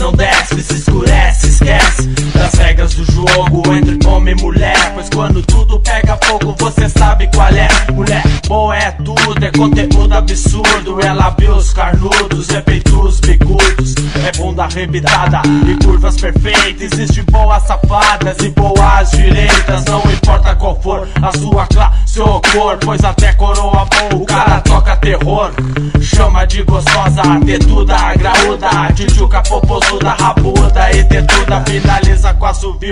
não desce, se escurece, esquece das regras do jogo entre homem e mulher. Pois quando tudo pega fogo, você sabe qual é. Mulher boa é tudo, é conteúdo absurdo. Ela viu os carnudos, é peitos bicudos, é bunda arrebitada e curvas perfeitas. Existe boas safadas e boas direitas, não importa qual for a sua classe ou cor, pois até coroa bom o cara toca terror. Chama de gostosa, tetuda, graúda, tchutchuca, popozuda, rabuda e tetuda. Finaliza com assovio.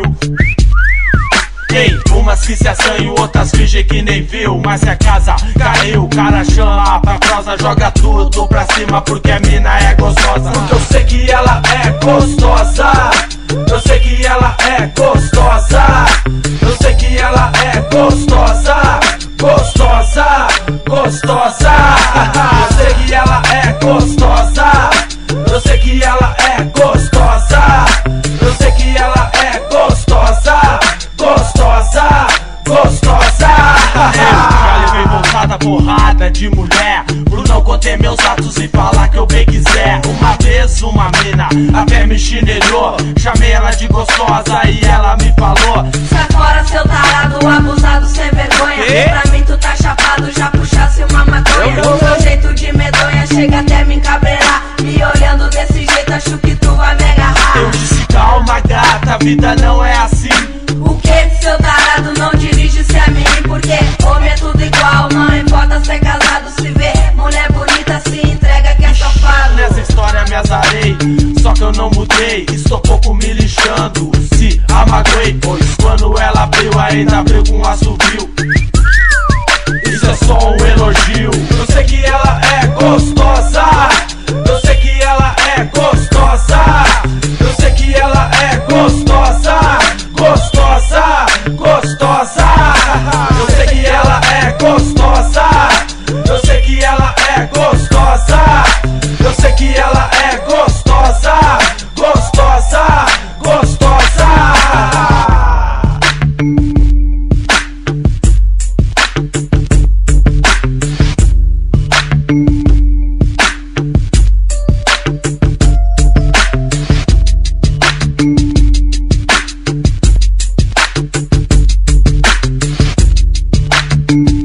Tem umas que se assanham, outras fingem que nem viu. Mas se a casa caiu, o cara chama pra prosa, joga tudo pra cima porque a mina é gostosa. Porque eu sei que ela é gostosa, eu sei que ela é gostosa, eu sei que ela é gostosa, gostosa, gostosa. Eu sei que ela é gostosa, eu sei que ela é gostosa, eu sei que ela é gostosa, gostosa, gostosa. Já levei voltada porrada de mulher por não conter meus atos e falar que eu bem quiser. Uma vez uma mina até me chinelou, chamei ela de gostosa e ela me falou: sai fora seu tarado, abusado, sem vergonha. Pra mim tu tá chapado, já puxasse uma maconha. Seu jeito de medonha chega até me encabreirar. Me olhando desse jeito acho que tu vai me agarrar. Eu disse calma gata, a vida não é assim. O que, seu tarado, não dirige-se a mim? Porque homem é tudo igual, não importa ser casado. Se vê mulher bonita, se entrega que é safado. Nessa história me azarei, só que eu não mudei. Estou pouco me lixando, se amagoei, pois quando ela abriu, ainda abriu com assovio. Isso é só um elogio. Eu sei que ela é gostosa, eu sei que ela é gostosa, eu sei que ela é gostosa, gostosa, gostosa. Eu sei que ela é gostosa, eu sei que ela é gostosa, eu sei que ela é gostosa, gostosa, gostosa. You